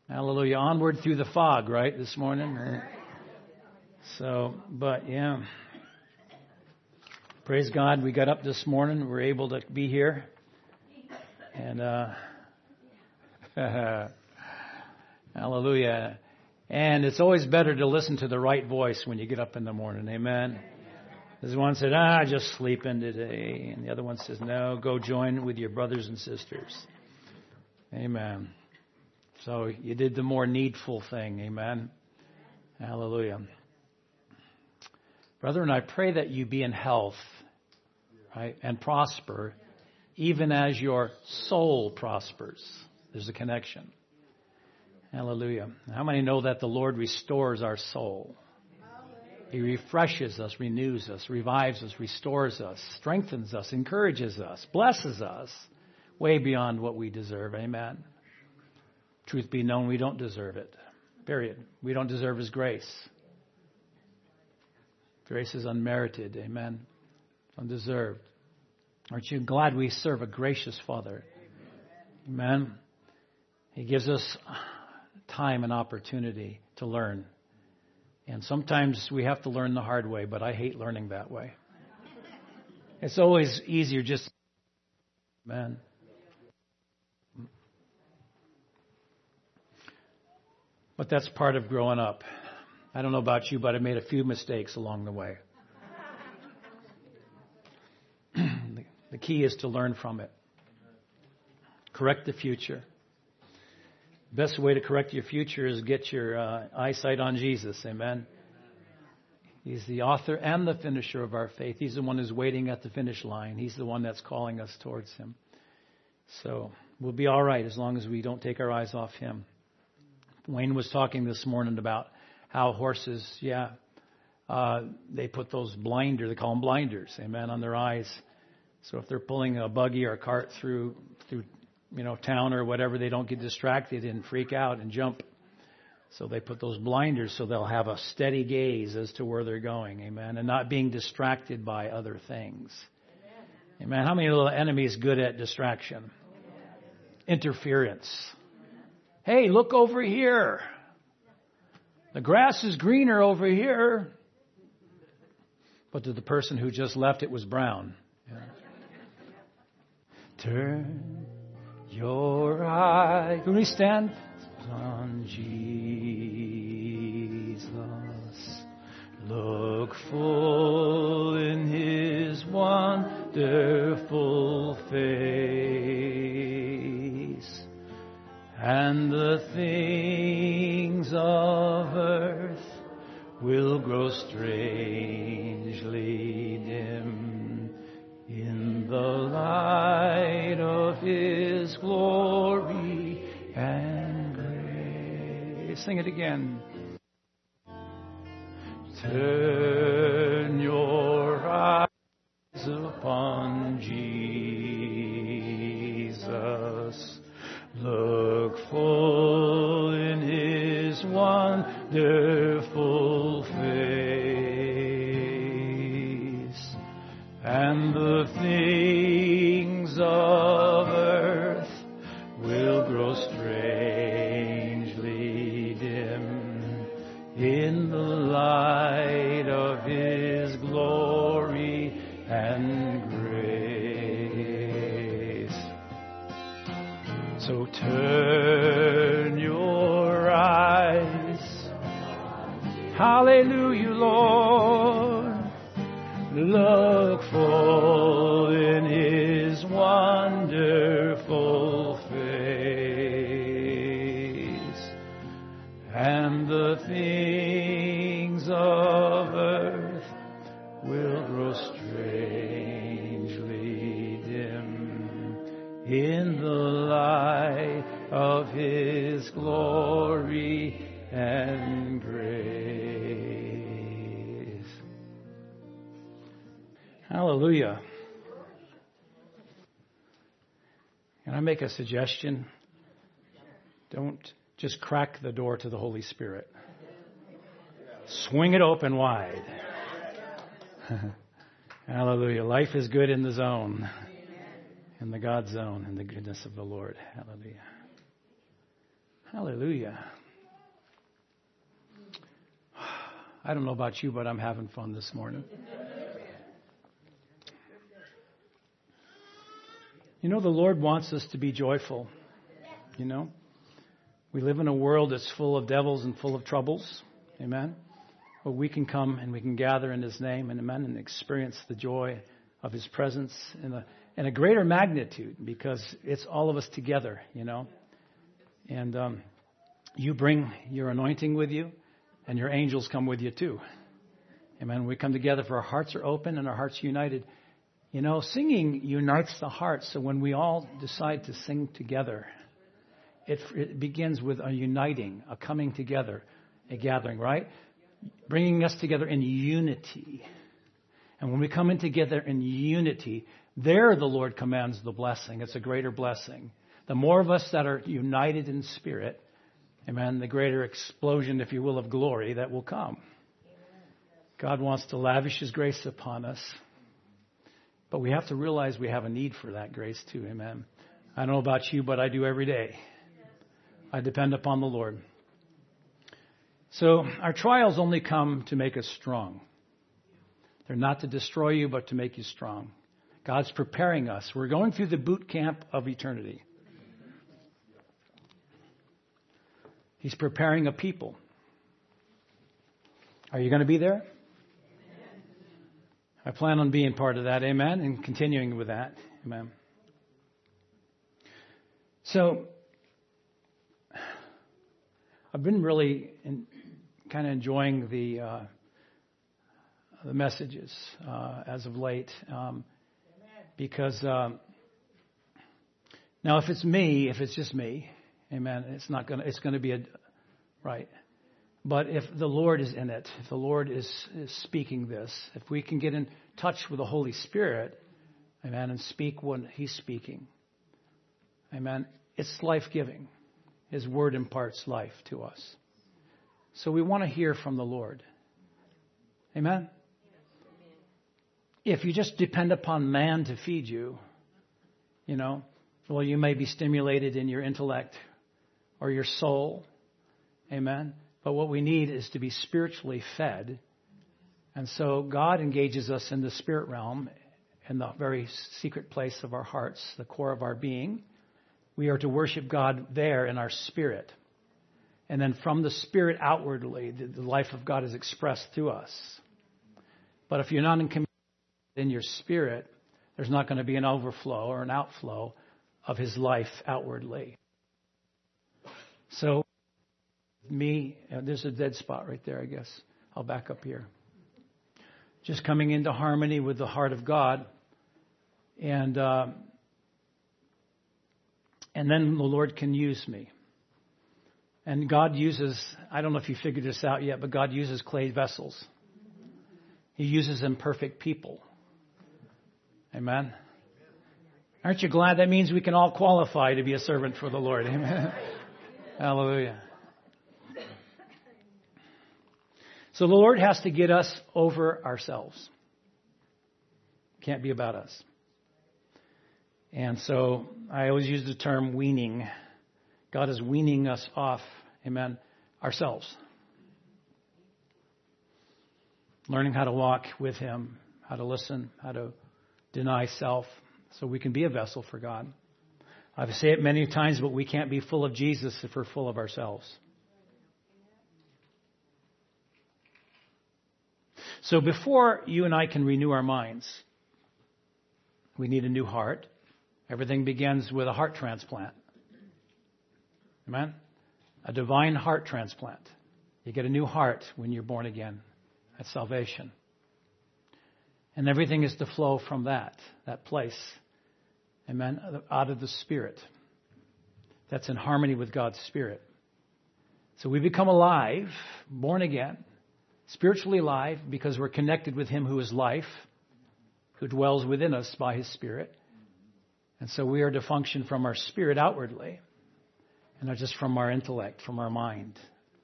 Hallelujah. Onward through the fog, right, this morning? But yeah. Praise God. We got up this morning. We're able to be here. And hallelujah. And it's always better to listen to the right voice when you get up in the morning. Amen. There's one said, just sleeping today. And the other one says, no, go join with your brothers and sisters. Amen. So you did the more needful thing. Amen. Hallelujah. Brethren, I pray that you be in health, right, and prosper, even as your soul prospers. There's a connection. Hallelujah. How many know that the Lord restores our soul? He refreshes us, renews us, revives us, restores us, strengthens us, encourages us, blesses us way beyond what we deserve. Amen. Truth be known, we don't deserve it. Period. We don't deserve His grace. Grace is unmerited. Amen. Undeserved. Aren't you glad we serve a gracious Father? Amen. He gives us time and opportunity to learn. And sometimes we have to learn the hard way, but I hate learning that way. It's always easier just, man. But that's part of growing up. I don't know about you, but I made a few mistakes along the way. The key is to learn from it. Correct the future. Best way to correct your future is get your eyesight on Jesus. Amen. He's the author and the finisher of our faith. He's the one who's waiting at the finish line. He's the one that's calling us towards Him. So we'll be all right as long as we don't take our eyes off Him. Wayne was talking this morning about how horses, they put those blinders, they call them blinders, amen, on their eyes. So if they're pulling a buggy or a cart through town or whatever, they don't get distracted and freak out and jump. So they put those blinders so they'll have a steady gaze as to where they're going, amen, and not being distracted by other things. Amen. How many little enemies good at distraction? Interference. Hey, look over here. The grass is greener over here. But to the person who just left, it was brown. Yeah. Turn your eye. Can we stand? On Jesus. Look full in His wonderful face. And the things of earth will grow strangely dim in the light of His glory and grace. Sing it again. Turn your eyes upon Jesus. Look full in His wonderful face, and the things of earth will grow strangely dim in the light of His glory and grace. So turn your eyes, hallelujah, Lord, look full in His wonderful face, and the things of earth will grow strangely dim in the light of His glory and grace. Hallelujah. Can I make a suggestion? Don't just crack the door to the Holy Spirit. Swing it open wide. Hallelujah. Life is good in the zone. In the God zone, in the goodness of the Lord. Hallelujah. Hallelujah. I don't know about you, but I'm having fun this morning. You know, the Lord wants us to be joyful. You know, we live in a world that's full of devils and full of troubles. Amen. But we can come and we can gather in His name, and amen, and experience the joy of His presence in a greater magnitude, because it's all of us together, you know. And you bring your anointing with you, and your angels come with you too. Amen. We come together for our hearts are open and our hearts united. You know, singing unites the heart. So when we all decide to sing together, it begins with a uniting, a coming together, a gathering, right? Bringing us together in unity. And when we come in together in unity, there the Lord commands the blessing. It's a greater blessing. The more of us that are united in spirit, amen, the greater explosion, if you will, of glory that will come. God wants to lavish His grace upon us. But we have to realize we have a need for that grace too, amen. I don't know about you, but I do every day. I depend upon the Lord. So our trials only come to make us strong. They're not to destroy you, but to make you strong. God's preparing us. We're going through the boot camp of eternity. He's preparing a people. Are you going to be there? I plan on being part of that, amen, and continuing with that, amen. So, I've been really kind of enjoying the messages as of late, because now if it's just me, amen, it's going to be right. But if the Lord is in it, if the Lord is speaking this, if we can get in touch with the Holy Spirit, amen, and speak when He's speaking, amen, it's life-giving. His Word imparts life to us. So we want to hear from the Lord. Amen? If you just depend upon man to feed you, you know, well, you may be stimulated in your intellect or your soul. Amen? But what we need is to be spiritually fed. And so God engages us in the spirit realm, in the very secret place of our hearts, the core of our being. We are to worship God there in our spirit. And then from the spirit outwardly, the life of God is expressed through us. But if you're not in communion in your spirit, there's not going to be an overflow or an outflow of His life outwardly. So, there's a dead spot right there, I guess. I'll back up here. Just coming into harmony with the heart of God. And then the Lord can use me. And God uses, I don't know if you figured this out yet, but God uses clay vessels. He uses imperfect people. Amen. Aren't you glad? That means we can all qualify to be a servant for the Lord. Amen. Hallelujah. So the Lord has to get us over ourselves. It can't be about us. And so I always use the term weaning. God is weaning us off, amen, ourselves. Learning how to walk with Him, how to listen, how to deny self, so we can be a vessel for God. I've said it many times, but we can't be full of Jesus if we're full of ourselves. So before you and I can renew our minds, we need a new heart. Everything begins with a heart transplant. Amen? A divine heart transplant. You get a new heart when you're born again. That's salvation. And everything is to flow from that place. Amen? Out of the Spirit. That's in harmony with God's Spirit. So we become alive, born again, spiritually alive, because we're connected with Him who is life, who dwells within us by His Spirit. And so we are to function from our spirit outwardly, and not just from our intellect, from our mind.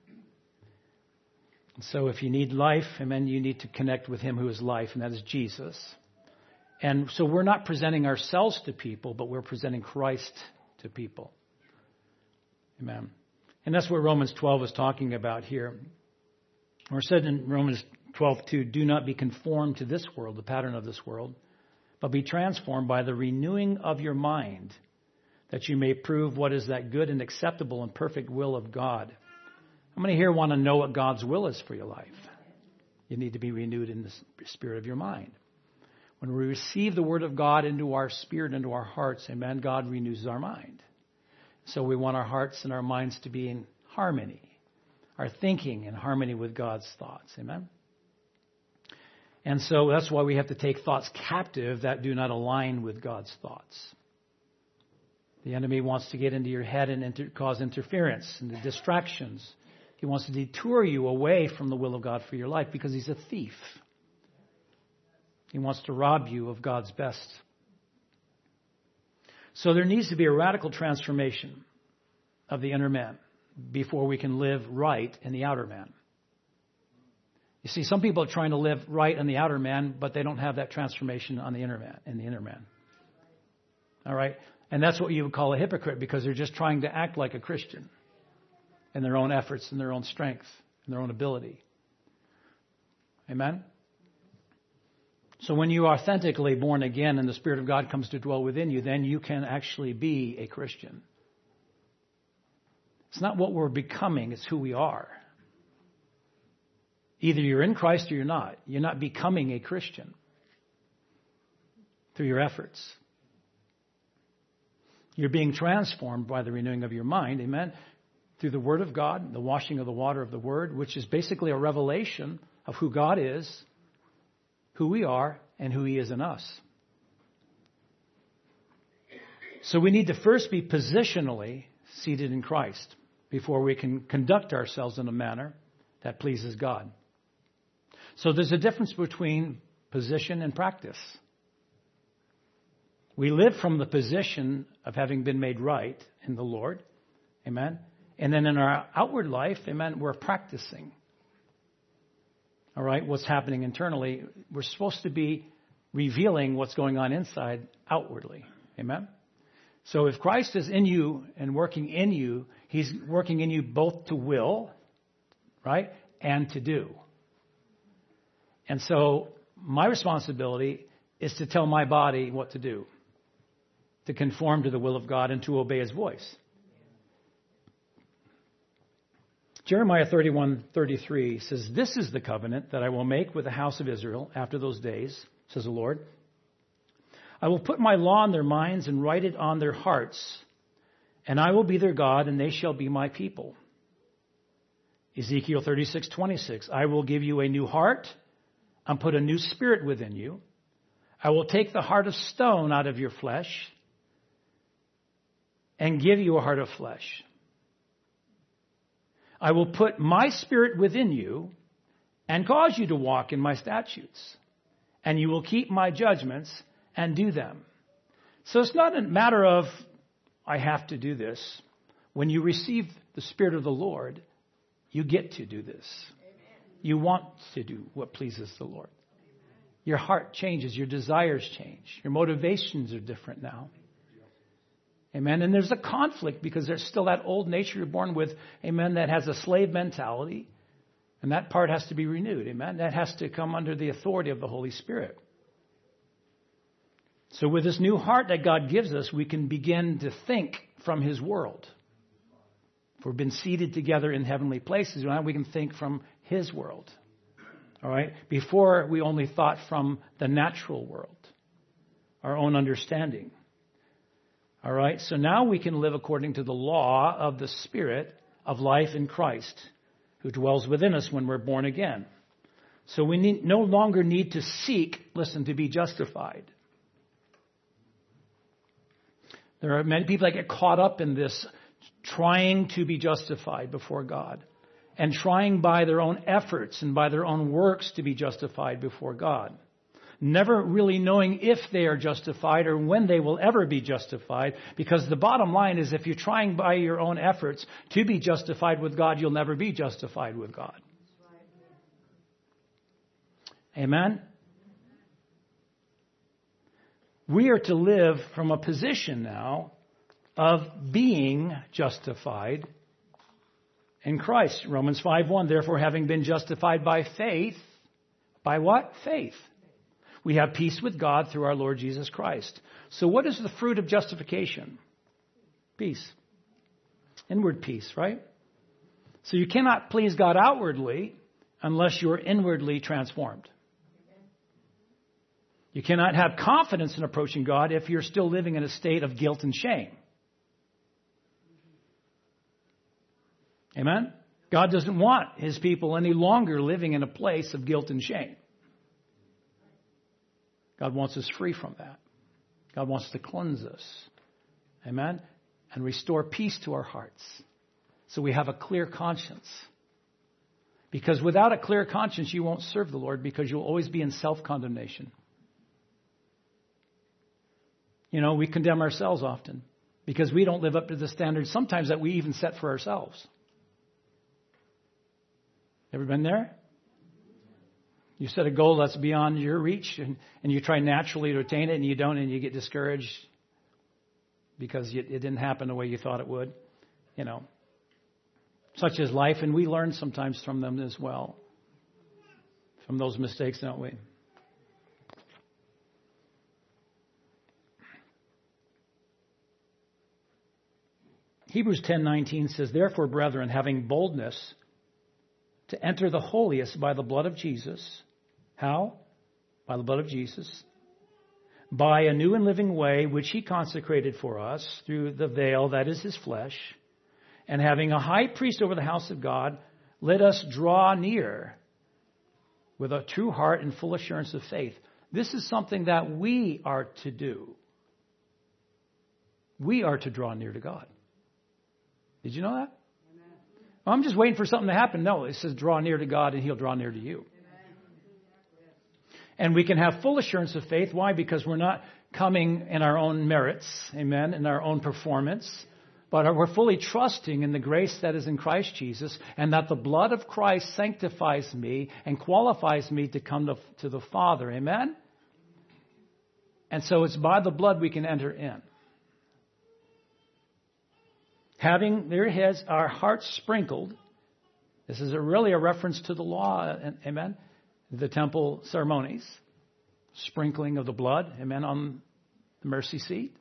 And so if you need life, amen, you need to connect with Him who is life, and that is Jesus. And so we're not presenting ourselves to people, but we're presenting Christ to people. Amen. And that's what Romans 12 is talking about here. Or said in Romans 12:2, do not be conformed to this world, the pattern of this world, but be transformed by the renewing of your mind, that you may prove what is that good and acceptable and perfect will of God. How many here want to know what God's will is for your life? You need to be renewed in the spirit of your mind. When we receive the Word of God into our spirit, into our hearts, amen, God renews our mind. So we want our hearts and our minds to be in harmony, our thinking in harmony with God's thoughts, amen? And so that's why we have to take thoughts captive that do not align with God's thoughts. The enemy wants to get into your head and cause interference and distractions. He wants to detour you away from the will of God for your life because he's a thief. He wants to rob you of God's best. So there needs to be a radical transformation of the inner man before we can live right in the outer man. You see, some people are trying to live right in the outer man, but they don't have that transformation on the inner man, in the inner man. All right? And that's what you would call a hypocrite, because they're just trying to act like a Christian in their own efforts, in their own strength, in their own ability. Amen? So when you are authentically born again and the Spirit of God comes to dwell within you, then you can actually be a Christian. It's not what we're becoming, it's who we are. Either you're in Christ or you're not. You're not becoming a Christian through your efforts. You're being transformed by the renewing of your mind, amen, through the Word of God, the washing of the water of the Word, which is basically a revelation of who God is, who we are, and who He is in us. So we need to first be positionally seated in Christ before we can conduct ourselves in a manner that pleases God. So there's a difference between position and practice. We live from the position of having been made right in the Lord. Amen. And then in our outward life, amen, we're practicing. All right, what's happening internally. We're supposed to be revealing what's going on inside outwardly. Amen. So if Christ is in you and working in you, He's working in you both to will, right, and to do. And so my responsibility is to tell my body what to do, to conform to the will of God and to obey His voice. Jeremiah 31:33 says, "This is the covenant that I will make with the house of Israel after those days, says the Lord. I will put my law in their minds and write it on their hearts, and I will be their God, and they shall be my people." Ezekiel 36:26, "I will give you a new heart and put a new spirit within you. I will take the heart of stone out of your flesh and give you a heart of flesh. I will put my spirit within you and cause you to walk in my statutes, and you will keep my judgments and do them." So it's not a matter of, I have to do this. When you receive the Spirit of the Lord, you get to do this. You want to do what pleases the Lord. Your heart changes. Your desires change. Your motivations are different now. Amen. And there's a conflict because there's still that old nature you're born with, amen, that has a slave mentality. And that part has to be renewed. Amen. That has to come under the authority of the Holy Spirit. So with this new heart that God gives us, we can begin to think from His world. If we've been seated together in heavenly places, now we can think from His world. All right? Before, we only thought from the natural world, our own understanding. All right? So now we can live according to the law of the Spirit of life in Christ, who dwells within us when we're born again. So we no longer need to seek, listen, to be justified. There are many people that get caught up in this trying to be justified before God and trying by their own efforts and by their own works to be justified before God. Never really knowing if they are justified or when they will ever be justified, because the bottom line is if you're trying by your own efforts to be justified with God, you'll never be justified with God. Amen? We are to live from a position now of being justified in Christ. Romans 5:1, therefore having been justified by faith, by what? Faith. We have peace with God through our Lord Jesus Christ. So what is the fruit of justification? Peace. Inward peace, right? So you cannot please God outwardly unless you're inwardly transformed. You cannot have confidence in approaching God if you're still living in a state of guilt and shame. Amen? God doesn't want His people any longer living in a place of guilt and shame. God wants us free from that. God wants to cleanse us. Amen? And restore peace to our hearts. So we have a clear conscience. Because without a clear conscience, you won't serve the Lord because you'll always be in self-condemnation. You know, we condemn ourselves often because we don't live up to the standards sometimes that we even set for ourselves. Ever been there? You set a goal that's beyond your reach and you try naturally to attain it and you don't, and you get discouraged because it didn't happen the way you thought it would. You know, such is life, and we learn sometimes from them as well. From those mistakes, don't we? Hebrews 10:19 says, therefore, brethren, having boldness to enter the holiest by the blood of Jesus. How? By the blood of Jesus. By a new and living way, which He consecrated for us through the veil, that is His flesh. And having a high priest over the house of God, let us draw near with a true heart and full assurance of faith. This is something that we are to do. We are to draw near to God. Did you know that? Well, I'm just waiting for something to happen. No, it says draw near to God and He'll draw near to you. And we can have full assurance of faith. Why? Because we're not coming in our own merits, amen, in our own performance, but we're fully trusting in the grace that is in Christ Jesus, and that the blood of Christ sanctifies me and qualifies me to come to the Father, amen? And so it's by the blood we can enter in. Having their heads, our hearts sprinkled. This is really a reference to the law, amen? The temple ceremonies. Sprinkling of the blood, amen, on the mercy seat.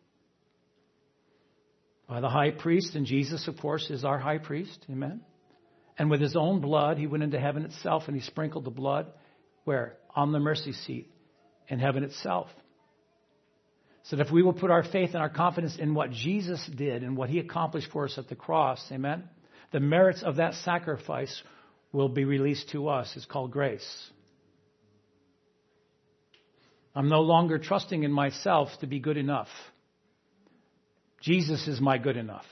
By the high priest, and Jesus, of course, is our high priest, amen? And with His own blood, He went into heaven itself and He sprinkled the blood, where? On the mercy seat in heaven itself. So that if we will put our faith and our confidence in what Jesus did and what He accomplished for us at the cross, amen, the merits of that sacrifice will be released to us. It's called grace. I'm no longer trusting in myself to be good enough. Jesus is my good enough.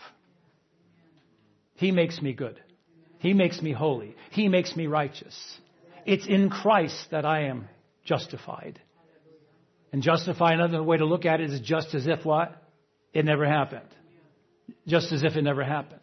He makes me good. He makes me holy. He makes me righteous. It's in Christ that I am justified. And justify, another way to look at it is just as if what? It never happened. Just as if it never happened.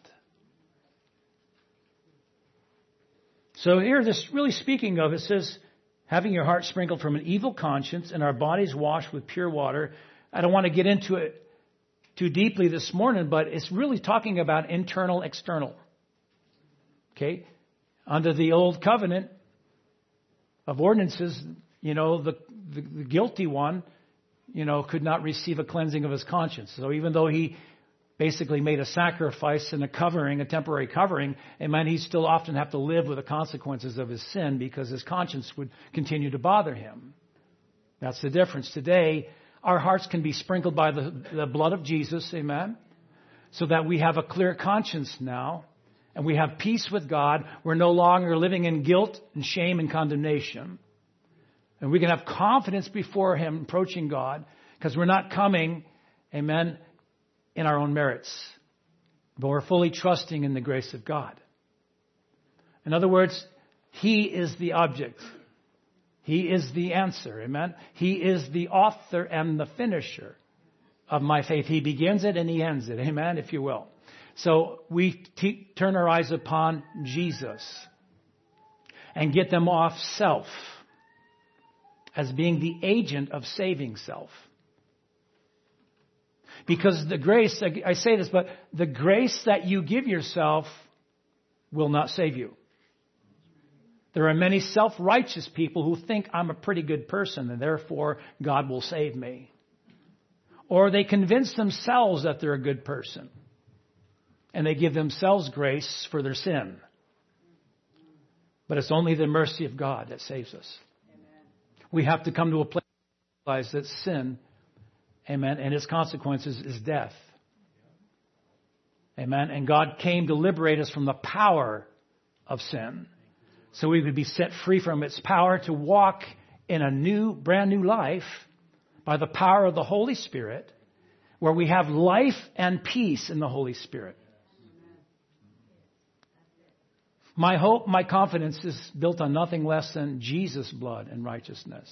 So here, this really speaking of, it says, having your heart sprinkled from an evil conscience and our bodies washed with pure water. I don't want to get into it too deeply this morning, but it's really talking about internal, external. Okay? Under the old covenant of ordinances, you know, the guilty one, you know, could not receive a cleansing of his conscience. So even though he basically made a sacrifice and a covering, a temporary covering, amen, he'd still often have to live with the consequences of his sin because his conscience would continue to bother him. That's the difference. Today, our hearts can be sprinkled by the blood of Jesus, amen, so that we have a clear conscience now, and we have peace with God. We're no longer living in guilt and shame and condemnation. And we can have confidence before Him approaching God because we're not coming, amen, in our own merits, but we're fully trusting in the grace of God. In other words, He is the object. He is the answer, amen? He is the author and the finisher of my faith. He begins it and He ends it, amen, if you will. So we turn our eyes upon Jesus and get them off self as being the agent of saving self. Because the grace, I say this, but the grace that you give yourself will not save you. There are many self-righteous people who think I'm a pretty good person and therefore God will save me. Or they convince themselves that they're a good person and they give themselves grace for their sin. But it's only the mercy of God that saves us. Amen. We have to come to a place where we realize that sin, amen, and its consequences is death. Amen. And God came to liberate us from the power of sin, so we would be set free from its power to walk in a brand new life by the power of the Holy Spirit, where we have life and peace in the Holy Spirit. My hope, my confidence is built on nothing less than Jesus' blood and righteousness.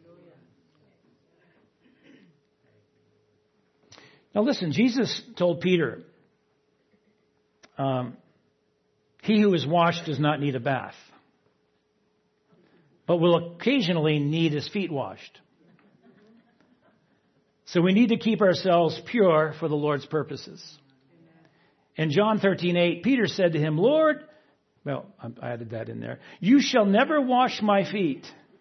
Now listen, Jesus told Peter, he who is washed does not need a bath, but will occasionally need his feet washed. So we need to keep ourselves pure for the Lord's purposes. In John 13:8, Peter said to him, Lord, well, I added that in there, you shall never wash my feet.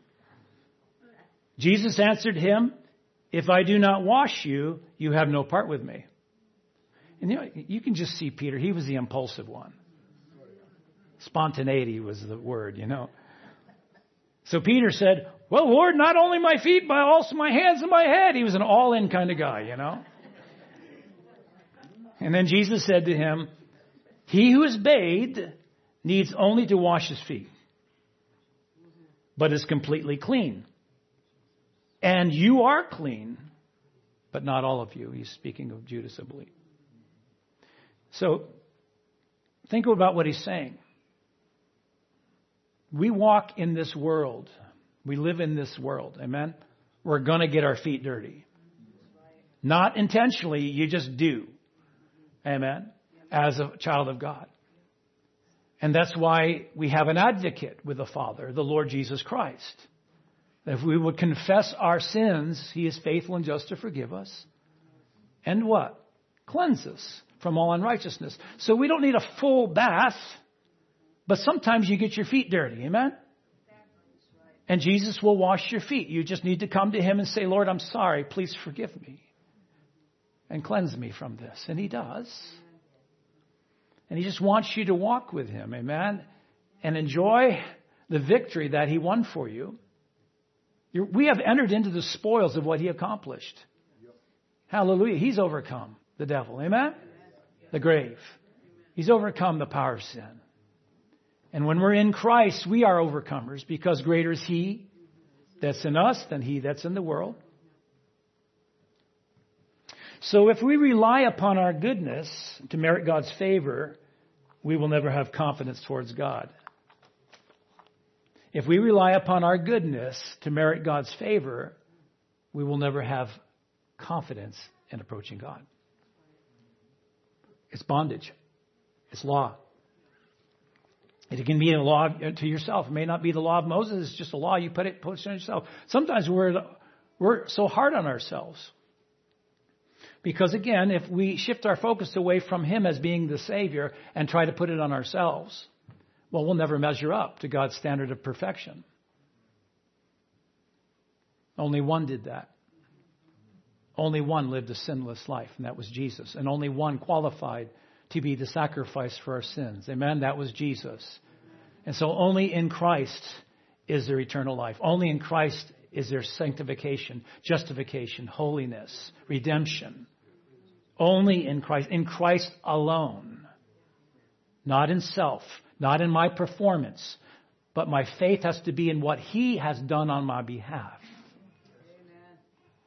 Jesus answered him, if I do not wash you, you have no part with me. And you can just see Peter. He was the impulsive one. Spontaneity was the word, So Peter said, well, Lord, not only my feet, but also my hands and my head. He was an all-in kind of guy, And then Jesus said to him, he who is bathed needs only to wash his feet, but is completely clean. And you are clean, but not all of you. He's speaking of Judas, I believe. So think about what he's saying. We walk in this world. We live in this world. Amen? We're going to get our feet dirty. Not intentionally, you just do. Amen? As a child of God. And that's why we have an advocate with the Father, the Lord Jesus Christ. If we would confess our sins, He is faithful and just to forgive us. And what? Cleanse us from all unrighteousness. So we don't need a full bath, but sometimes you get your feet dirty. Amen? And Jesus will wash your feet. You just need to come to Him and say, Lord, I'm sorry. Please forgive me. And cleanse me from this. And He does. And He just wants you to walk with Him. Amen? And enjoy the victory that He won for you. We have entered into the spoils of what He accomplished. Hallelujah. He's overcome the devil. Amen? The grave. He's overcome the power of sin. And when we're in Christ, we are overcomers because greater is He that's in us than he that's in the world. So if we rely upon our goodness to merit God's favor, we will never have confidence towards God. If we rely upon our goodness to merit God's favor, we will never have confidence in approaching God. It's bondage. It's law. It can be a law to yourself. It may not be the law of Moses. It's just a law you put on yourself. Sometimes we're so hard on ourselves. Because again, if we shift our focus away from Him as being the Savior and try to put it on ourselves, well, we'll never measure up to God's standard of perfection. Only one did that. Only one lived a sinless life, and that was Jesus. And only one qualified to be the sacrifice for our sins. Amen? That was Jesus. And so only in Christ is there eternal life. Only in Christ is there sanctification, justification, holiness, redemption. Only in Christ alone. Not in self, not in my performance, but my faith has to be in what He has done on my behalf. Amen.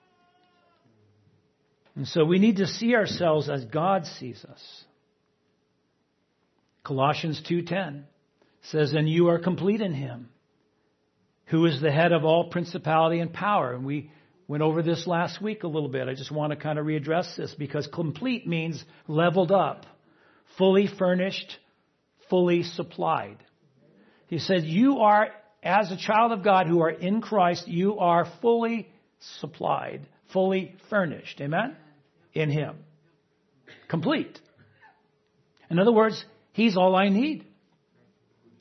And so we need to see ourselves as God sees us. Colossians 2:10 says, and you are complete in Him, who is the head of all principality and power. And we went over this last week a little bit. I just want to kind of readdress this because complete means leveled up, fully furnished, fully supplied. He said, you are, as a child of God who are in Christ, you are fully supplied, fully furnished. Amen? In Him. Complete. In other words, He's all I need.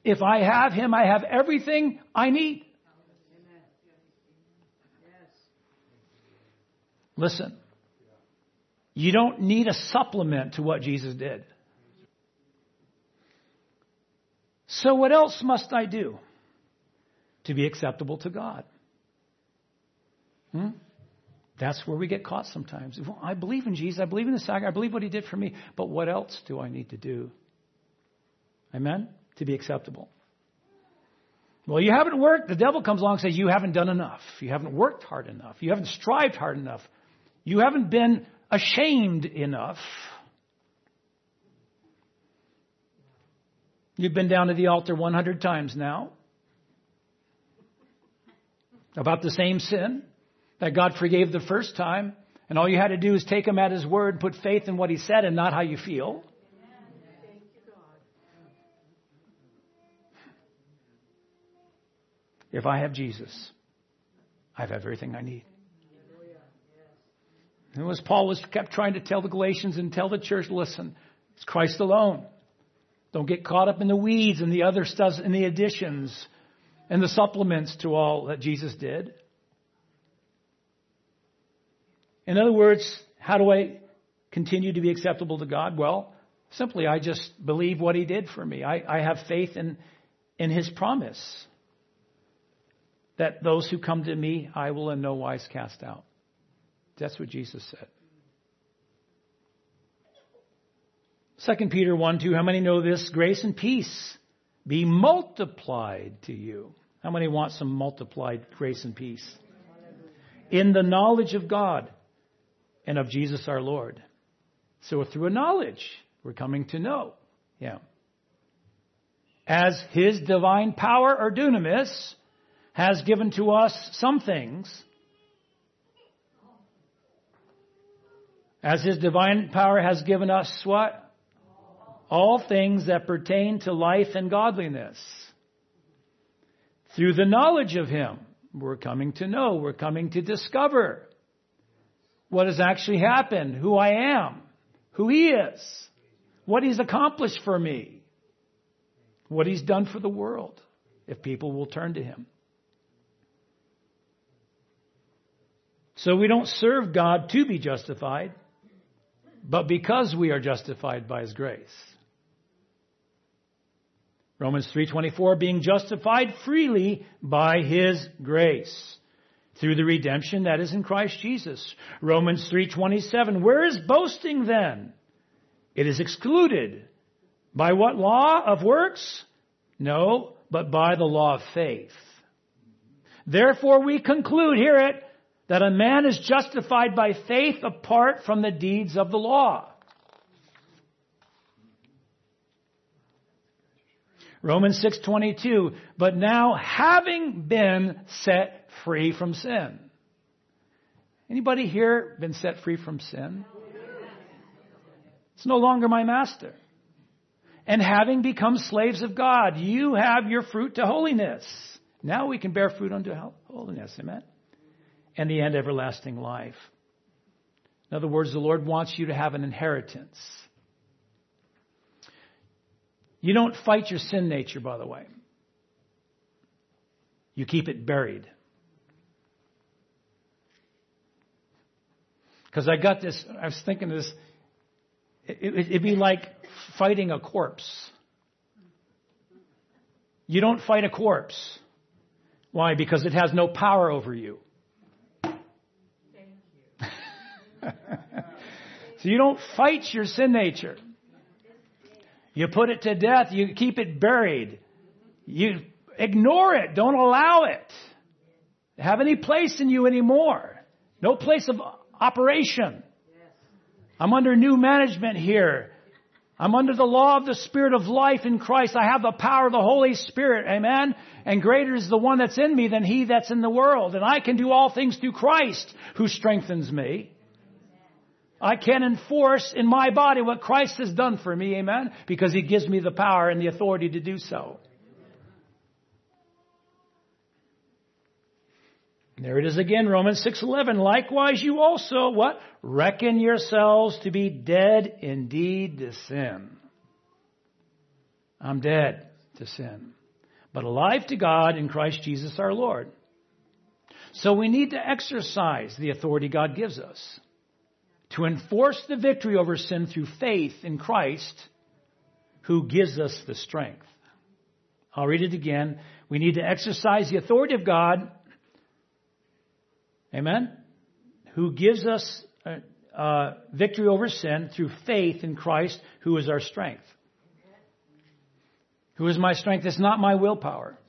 If I have Him, I have everything I need. Listen, you don't need a supplement to what Jesus did. So what else must I do to be acceptable to God? That's where we get caught sometimes. Well, I believe in Jesus. I believe in the sacrifice. I believe what He did for me. But what else do I need to do? Amen? To be acceptable. Well, you haven't worked. The devil comes along and says, you haven't done enough. You haven't worked hard enough. You haven't strived hard enough. You haven't been ashamed enough. You've been down to the altar 100 times now about the same sin that God forgave the first time. And all you had to do is take Him at His word and put faith in what He said and not how you feel. If I have Jesus, I have everything I need. And as Paul kept trying to tell the Galatians and tell the church, listen, it's Christ alone. Don't get caught up in the weeds and the other stuff and the additions and the supplements to all that Jesus did. In other words, how do I continue to be acceptable to God? Well, simply I just believe what He did for me. I have faith in His promise that those who come to me, I will in no wise cast out. That's what Jesus said. 2 Peter 1:2, how many know this? Grace and peace be multiplied to you. How many want some multiplied grace and peace? In the knowledge of God and of Jesus our Lord. So through a knowledge, we're coming to know Him. As His divine power or dunamis has given to us some things. As His divine power has given us what? All things that pertain to life and godliness. Through the knowledge of Him, we're coming to know, we're coming to discover what has actually happened, who I am, who He is, what He's accomplished for me, what He's done for the world, if people will turn to Him. So we don't serve God to be justified, but because we are justified by His grace. Romans 3:24, being justified freely by His grace through the redemption that is in Christ Jesus. Romans 3:27, where is boasting then? It is excluded. By what law of works? No, but by the law of faith. Therefore we conclude, hear it, that a man is justified by faith apart from the deeds of the law. Romans 6:22, but now having been set free from sin. Anybody here been set free from sin? It's no longer my master. And having become slaves of God, you have your fruit to holiness. Now we can bear fruit unto holiness. Amen. And the end, everlasting life. In other words, the Lord wants you to have an inheritance. You don't fight your sin nature, by the way. You keep it buried. Because I was thinking this, it'd be like fighting a corpse. You don't fight a corpse. Why? Because it has no power over you. So you don't fight your sin nature. You put it to death. You keep it buried. You ignore it. Don't allow it to have any place in you anymore. No place of operation. I'm under new management here. I'm under the law of the Spirit of life in Christ. I have the power of the Holy Spirit. Amen. And greater is the one that's in me than he that's in the world. And I can do all things through Christ who strengthens me. I can enforce in my body what Christ has done for me. Amen. Because He gives me the power and the authority to do so. There it is again, Romans 6:11. Likewise, you also, what? Reckon yourselves to be dead indeed to sin. I'm dead to sin, but alive to God in Christ Jesus our Lord. So we need to exercise the authority God gives us to enforce the victory over sin through faith in Christ, who gives us the strength. I'll read it again. We need to exercise the authority of God, amen, who gives us victory over sin through faith in Christ, who is our strength. Who is my strength? It's not my willpower.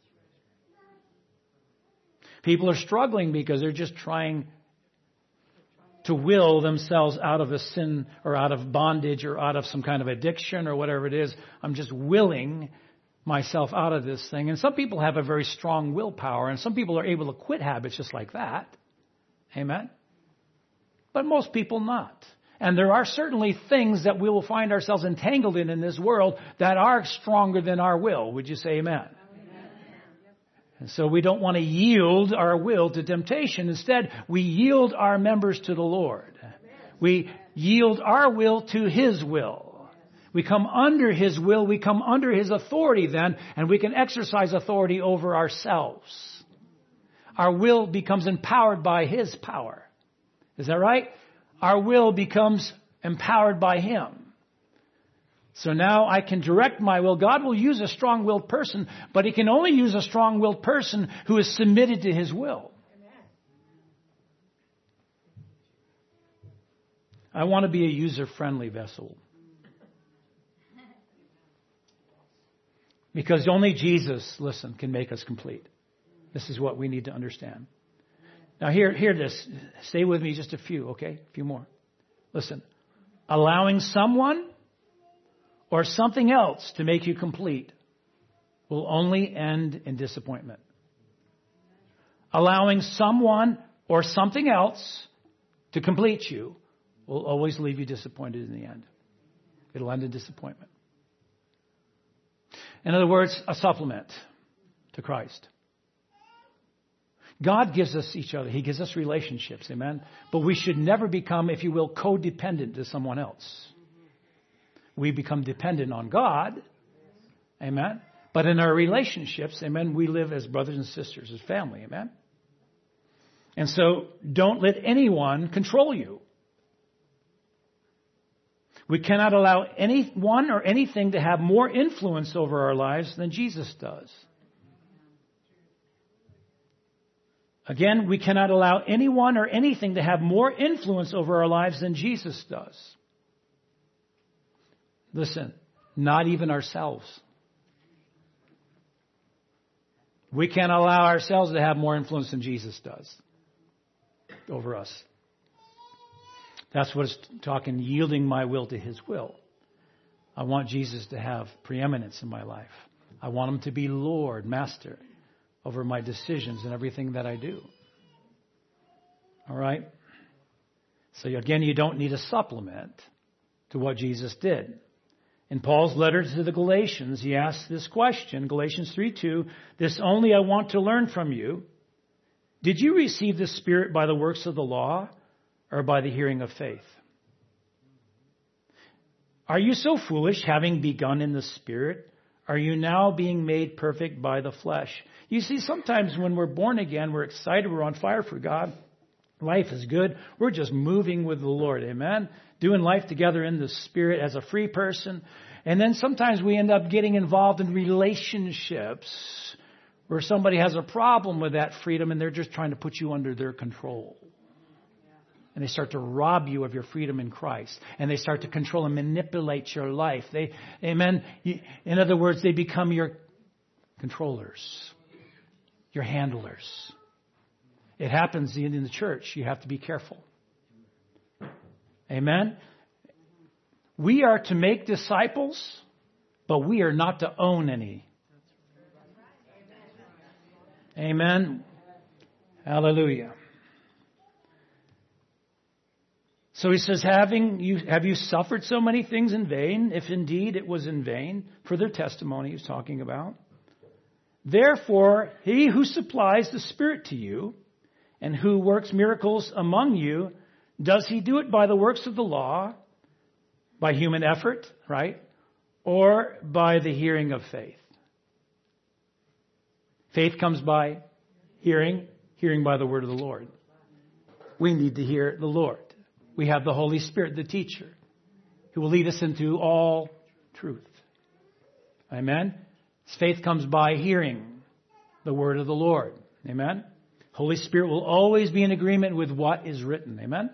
People are struggling because they're just trying to will themselves out of a sin or out of bondage or out of some kind of addiction or whatever it is. I'm just willing myself out of this thing. And some people have a very strong willpower, and some people are able to quit habits just like that. Amen? But most people not. And there are certainly things that we will find ourselves entangled in this world that are stronger than our will. Would you say amen? And so we don't want to yield our will to temptation. Instead, we yield our members to the Lord. We yield our will to His will. We come under His will. We come under His authority then, and we can exercise authority over ourselves. Our will becomes empowered by His power. Is that right? Our will becomes empowered by Him. So now I can direct my will. God will use a strong-willed person, but He can only use a strong-willed person who is submitted to His will. I want to be a user-friendly vessel. Because only Jesus, listen, can make us complete. This is what we need to understand. Now hear this. Stay with me just a few, okay? A few more. Listen. Allowing someone or something else to make you complete will only end in disappointment. Allowing someone or something else to complete you will always leave you disappointed in the end. It'll end in disappointment. In other words, a supplement to Christ. God gives us each other. He gives us relationships, amen? But we should never become, if you will, codependent to someone else. We become dependent on God, amen? But in our relationships, amen, we live as brothers and sisters, as family, amen? And so don't let anyone control you. We cannot allow anyone or anything to have more influence over our lives than Jesus does. Again, we cannot allow anyone or anything to have more influence over our lives than Jesus does. Listen, not even ourselves. We can't allow ourselves to have more influence than Jesus does over us. That's what it's talking, yielding my will to His will. I want Jesus to have preeminence in my life. I want Him to be Lord, Master, over my decisions and everything that I do. All right? So again, you don't need a supplement to what Jesus did. In Paul's letter to the Galatians, he asks this question, Galatians 3:2, "This only I want to learn from you. Did you receive the Spirit by the works of the law or by the hearing of faith? Are you so foolish, having begun in the Spirit? Are you now being made perfect by the flesh?" You see, sometimes when we're born again, we're excited, we're on fire for God. Life is good. We're just moving with the Lord, amen? Doing life together in the Spirit as a free person. And then sometimes we end up getting involved in relationships where somebody has a problem with that freedom and they're just trying to put you under their control. And they start to rob you of your freedom in Christ. And they start to control and manipulate your life. Amen. In other words, they become your controllers, your handlers. It happens in the church. You have to be careful. Amen. We are to make disciples, but we are not to own any. Amen. Hallelujah. So he says, have you suffered so many things in vain, if indeed it was in vain, for their testimony he's talking about? Therefore, he who supplies the Spirit to you and who works miracles among you, does he do it by the works of the law, by human effort, right? Or by the hearing of faith? Faith comes by hearing, hearing by the word of the Lord. We need to hear the Lord. We have the Holy Spirit, the teacher, who will lead us into all truth. Amen? Faith comes by hearing the word of the Lord. Amen? Holy Spirit will always be in agreement with what is written. Amen?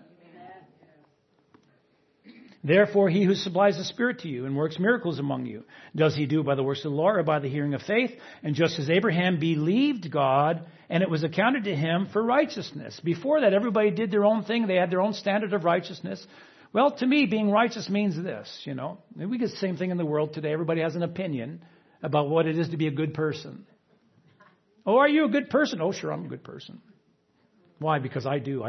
Therefore, he who supplies the Spirit to you and works miracles among you, does he do by the works of the law or by the hearing of faith? And just as Abraham believed God, and it was accounted to him for righteousness. Before that, everybody did their own thing. They had their own standard of righteousness. Well, to me, being righteous means this, you know. We get the same thing in the world today. Everybody has an opinion about what it is to be a good person. Oh, are you a good person? Oh, sure, I'm a good person. Why? Because I do.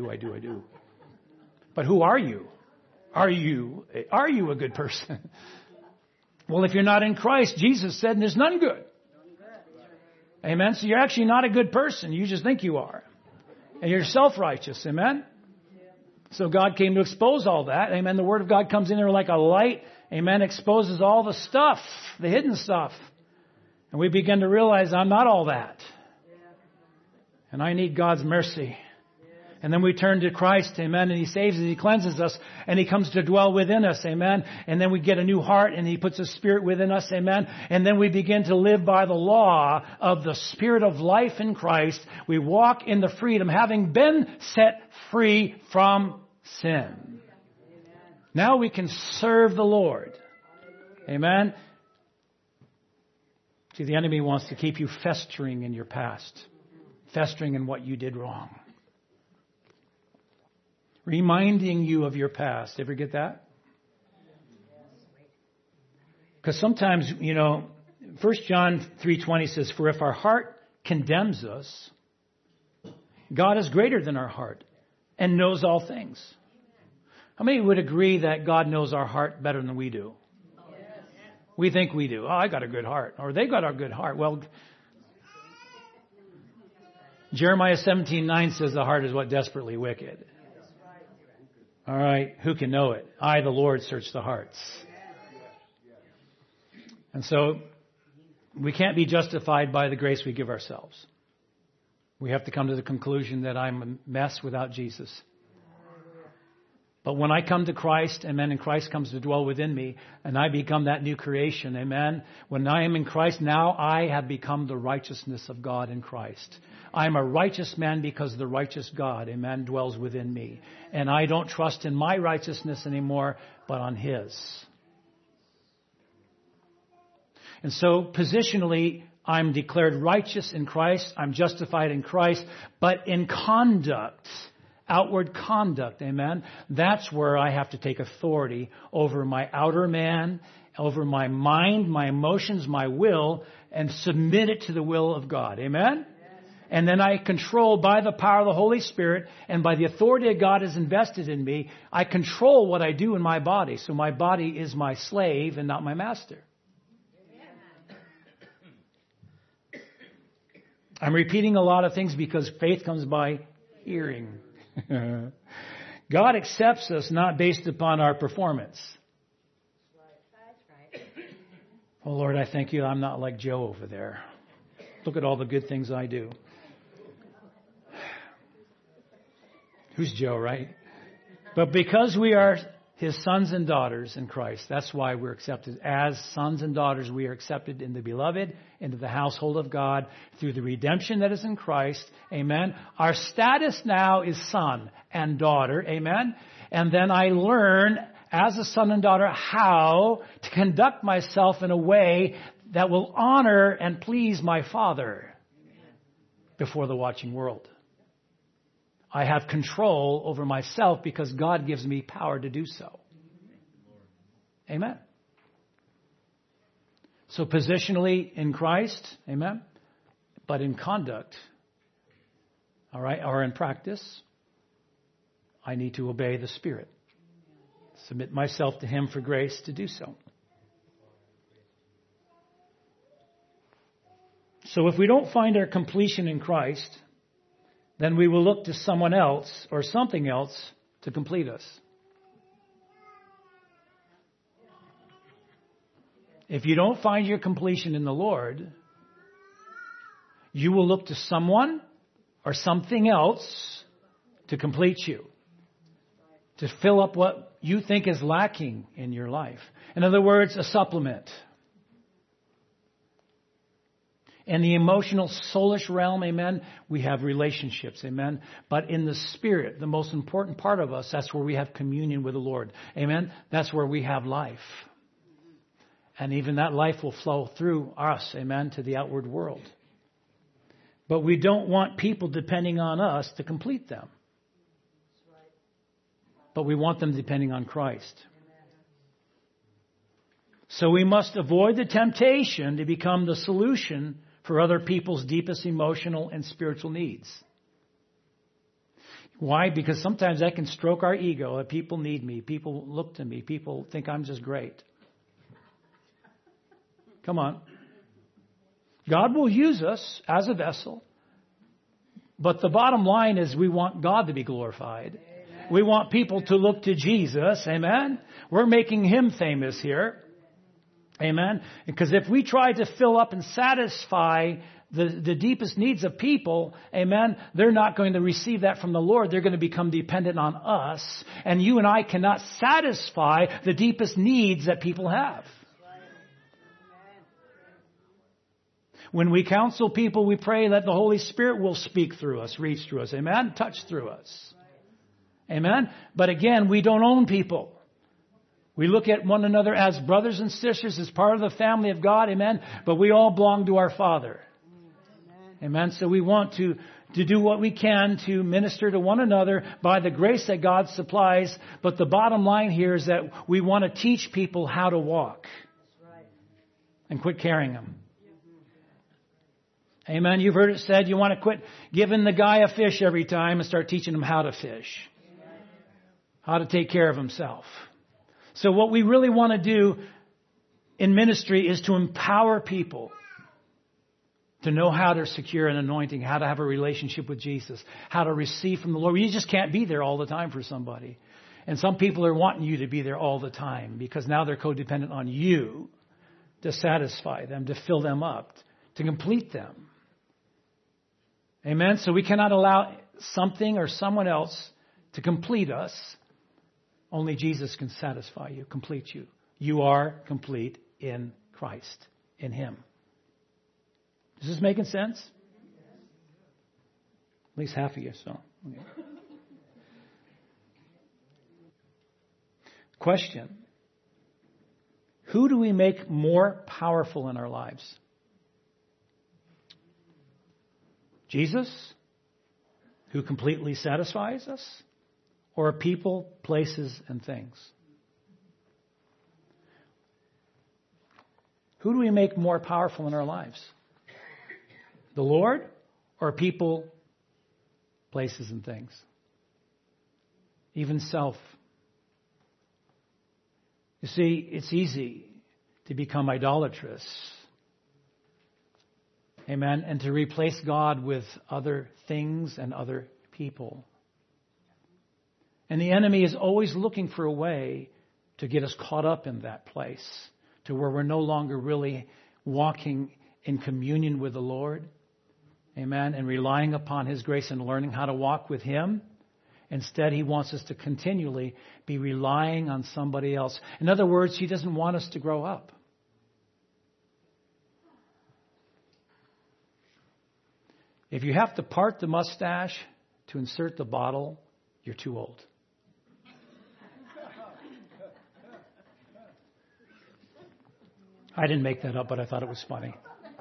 But who are you? Are you a good person? Well, if you're not in Christ, Jesus said, there's none good. Amen. So you're actually not a good person. You just think you are. And you're self-righteous. Amen. So God came to expose all that. Amen. The Word of God comes in there like a light. Amen. Exposes all the stuff, the hidden stuff. And we begin to realize I'm not all that. And I need God's mercy. And then we turn to Christ, amen, and He saves us, He cleanses us, and He comes to dwell within us, amen. And then we get a new heart, and He puts a spirit within us, amen. And then we begin to live by the law of the Spirit of life in Christ. We walk in the freedom, having been set free from sin. Now we can serve the Lord. Amen. See, the enemy wants to keep you festering in your past, festering in what you did wrong. Reminding you of your past. Ever get that? Because sometimes, 1 John 3:20 says, for if our heart condemns us, God is greater than our heart and knows all things. How many would agree that God knows our heart better than we do? We think we do. Oh, I got a good heart. Or they got a good heart. Well, Jeremiah 17:9 says the heart is what? Desperately wicked. All right, who can know it? I, the Lord, search the hearts. And so we can't be justified by the grace we give ourselves. We have to come to the conclusion that I'm a mess without Jesus. But when I come to Christ, amen, and Christ comes to dwell within me, and I become that new creation, amen. When I am in Christ, now I have become the righteousness of God in Christ. I am a righteous man because the righteous God, amen, dwells within me. And I don't trust in my righteousness anymore, but on His. And so, positionally, I'm declared righteous in Christ. I'm justified in Christ. But in conduct, outward conduct, amen, that's where I have to take authority over my outer man, over my mind, my emotions, my will, and submit it to the will of God. Amen? And then I control by the power of the Holy Spirit and by the authority that God has invested in me, I control what I do in my body. So my body is my slave and not my master. I'm repeating a lot of things because faith comes by hearing. God accepts us not based upon our performance. Oh, Lord, I thank you I'm not like Joe over there. Look at all the good things I do. Who's Joe, right? But because we are His sons and daughters in Christ, that's why we're accepted. As sons and daughters, we are accepted in the beloved, into the household of God, through the redemption that is in Christ. Amen. Our status now is son and daughter. Amen. And then I learn as a son and daughter how to conduct myself in a way that will honor and please my Father before the watching world. I have control over myself because God gives me power to do so. Amen. So positionally in Christ, amen, but in conduct, all right, or in practice, I need to obey the Spirit. Submit myself to Him for grace to do so. So if we don't find our completion in Christ, then we will look to someone else or something else to complete us. If you don't find your completion in the Lord, you will look to someone or something else to complete you, to fill up what you think is lacking in your life. In other words, a supplement. In the emotional, soulish realm, amen, we have relationships, amen. But in the spirit, the most important part of us, that's where we have communion with the Lord, amen. That's where we have life. And even that life will flow through us, amen, to the outward world. But we don't want people depending on us to complete them. But we want them depending on Christ. So we must avoid the temptation to become the solution for other people's deepest emotional and spiritual needs. Why? Because sometimes that can stroke our ego. People need me. People look to me. People think I'm just great. Come on. God will use us as a vessel. But the bottom line is we want God to be glorified. Amen. We want people to look to Jesus. Amen. We're making Him famous here. Amen. Because if we try to fill up and satisfy the deepest needs of people, amen, they're not going to receive that from the Lord. They're going to become dependent on us. And you and I cannot satisfy the deepest needs that people have. When we counsel people, we pray that the Holy Spirit will speak through us, reach through us, amen, touch through us. Amen. But again, we don't own people. We look at one another as brothers and sisters, as part of the family of God, amen. But we all belong to our Father. Amen. So we want to do what we can to minister to one another by the grace that God supplies. But the bottom line here is that we want to teach people how to walk and quit carrying them. Amen. You've heard it said you want to quit giving the guy a fish every time and start teaching him how to fish. How to take care of himself. So what we really want to do in ministry is to empower people to know how to secure an anointing, how to have a relationship with Jesus, how to receive from the Lord. You just can't be there all the time for somebody. And some people are wanting you to be there all the time because now they're codependent on you to satisfy them, to fill them up, to complete them. Amen. So we cannot allow something or someone else to complete us. Only Jesus can satisfy you, complete you. You are complete in Christ, in Him. Is this making sense? At least half of you, so. Okay. Question. Who do we make more powerful in our lives? Jesus, who completely satisfies us, or people, places, and things? Who do we make more powerful in our lives? The Lord, or people, places, and things? Even self. You see, it's easy to become idolatrous. Amen. And to replace God with other things and other people. And the enemy is always looking for a way to get us caught up in that place, to where we're no longer really walking in communion with the Lord. Amen. And relying upon His grace and learning how to walk with Him. Instead, He wants us to continually be relying on somebody else. In other words, He doesn't want us to grow up. If you have to part the mustache to insert the bottle, you're too old. I didn't make that up, but I thought it was funny.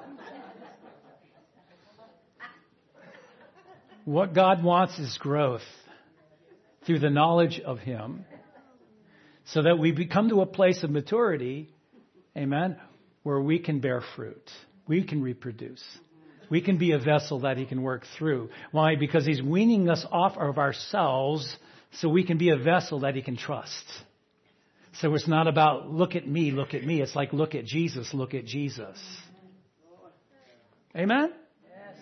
What God wants is growth through the knowledge of Him, so that we come to a place of maturity, amen, where we can bear fruit. We can reproduce. We can be a vessel that He can work through. Why? Because He's weaning us off of ourselves so we can be a vessel that He can trust. So it's not about look at me, look at me. It's like look at Jesus, look at Jesus. Amen? Yes.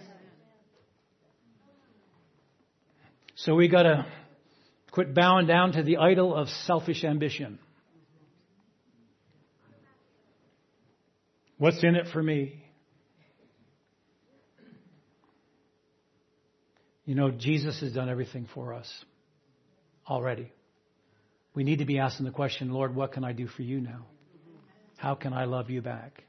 So we got to quit bowing down to the idol of selfish ambition. What's in it for me? You know, Jesus has done everything for us already. We need to be asking the question, Lord, what can I do for you now? How can I love you back?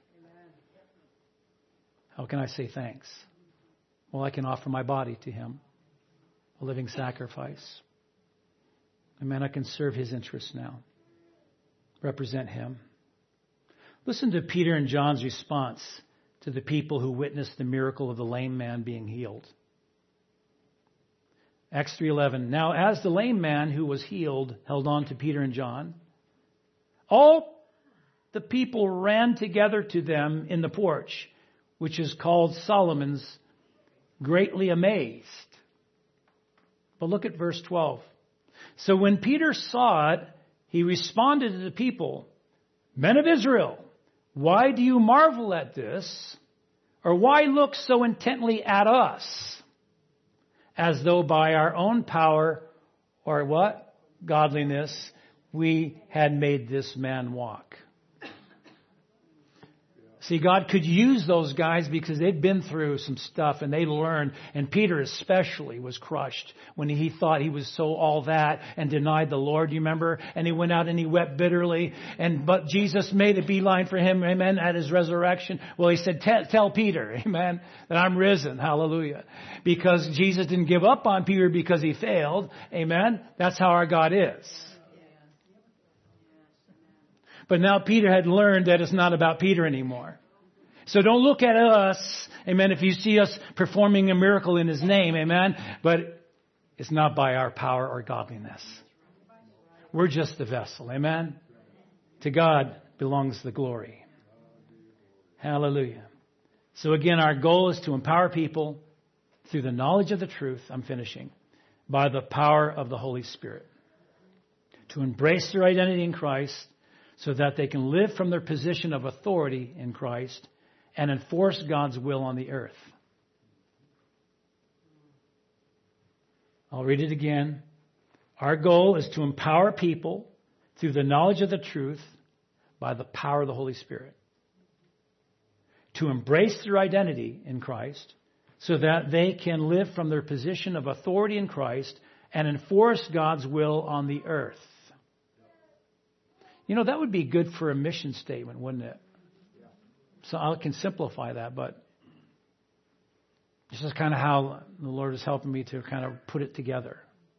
How can I say thanks? Well, I can offer my body to him, a living sacrifice. Amen. I can serve his interests now, represent him. Listen to Peter and John's response to the people who witnessed the miracle of the lame man being healed. Acts 3:11. Now, as the lame man who was healed held on to Peter and John, all the people ran together to them in the porch, which is called Solomon's, greatly amazed. But look at verse 12. So when Peter saw it, he responded to the people, Men of Israel, why do you marvel at this? Or why look so intently at us? As though by our own power or what? Godliness, we had made this man walk. See, God could use those guys because they'd been through some stuff and they learned. And Peter especially was crushed when he thought he was so all that and denied the Lord, you remember? And he went out and he wept bitterly. But Jesus made a beeline for him, amen, at his resurrection. Well, he said, tell Peter, amen, that I'm risen, hallelujah. Because Jesus didn't give up on Peter because he failed, amen. That's how our God is. But now Peter had learned that it's not about Peter anymore. So don't look at us, amen, if you see us performing a miracle in his name, amen. But it's not by our power or godliness. We're just the vessel, amen. To God belongs the glory. Hallelujah. So again, our goal is to empower people through the knowledge of the truth, I'm finishing, by the power of the Holy Spirit. To embrace their identity in Christ, so that they can live from their position of authority in Christ and enforce God's will on the earth. I'll read it again. Our goal is to empower people through the knowledge of the truth by the power of the Holy Spirit. To embrace their identity in Christ so that they can live from their position of authority in Christ and enforce God's will on the earth. You know, that would be good for a mission statement, wouldn't it? So I can simplify that, but this is kind of how the Lord is helping me to kind of put it together.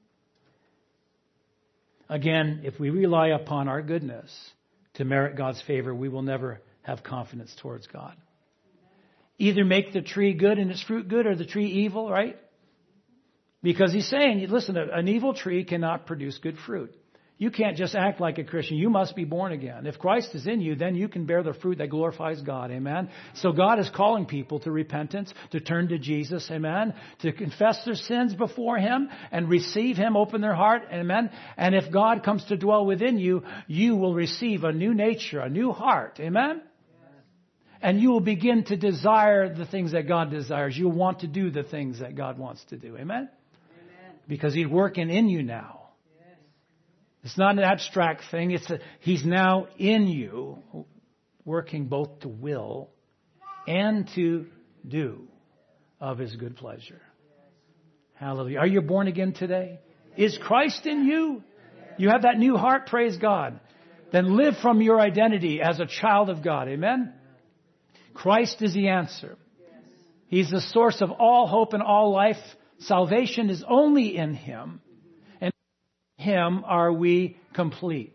Again, if we rely upon our goodness to merit God's favor, we will never have confidence towards God. Either make the tree good and its fruit good or the tree evil, right? Because he's saying, listen, an evil tree cannot produce good fruit. You can't just act like a Christian. You must be born again. If Christ is in you, then you can bear the fruit that glorifies God. Amen. So God is calling people to repentance, to turn to Jesus. Amen. To confess their sins before him and receive him, open their heart. Amen. And if God comes to dwell within you, you will receive a new nature, a new heart. Amen. And you will begin to desire the things that God desires. You'll want to do the things that God wants to do. Amen. Because he's working in you now. It's not an abstract thing. He's now in you, working both to will and to do of his good pleasure. Hallelujah. Are you born again today? Is Christ in you? You have that new heart, praise God. Then live from your identity as a child of God. Amen? Christ is the answer. He's the source of all hope and all life. Salvation is only in him. Him are we complete.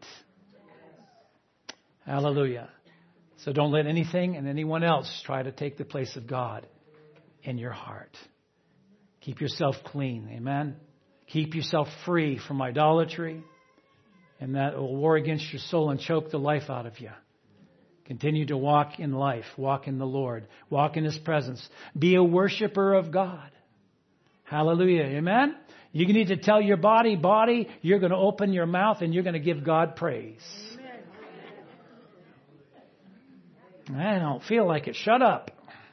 Hallelujah. So don't let anything and anyone else try to take the place of God in your heart. Keep yourself clean. Amen. Keep yourself free from idolatry. And that will war against your soul and choke the life out of you. Continue to walk in life. Walk in the Lord. Walk in his presence. Be a worshiper of God. Hallelujah. Amen. You need to tell your body, you're going to open your mouth and you're going to give God praise. Amen. I don't feel like it. Shut up.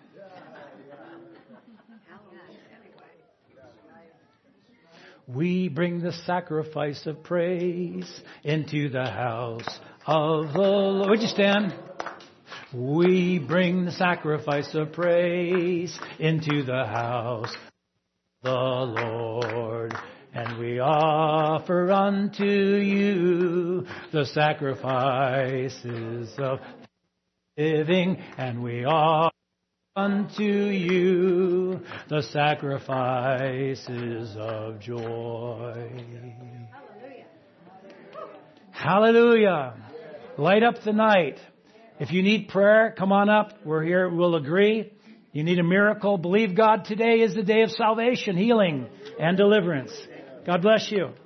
We bring the sacrifice of praise into the house of the Lord. Would you stand? We bring the sacrifice of praise into the house the Lord. And we offer unto you the sacrifices of living, and we offer unto you the sacrifices of joy. Hallelujah. Light up the night. If you need prayer, come on up. We're here. We'll agree. You need a miracle. Believe God. Today is the day of salvation, healing, and deliverance. God bless you.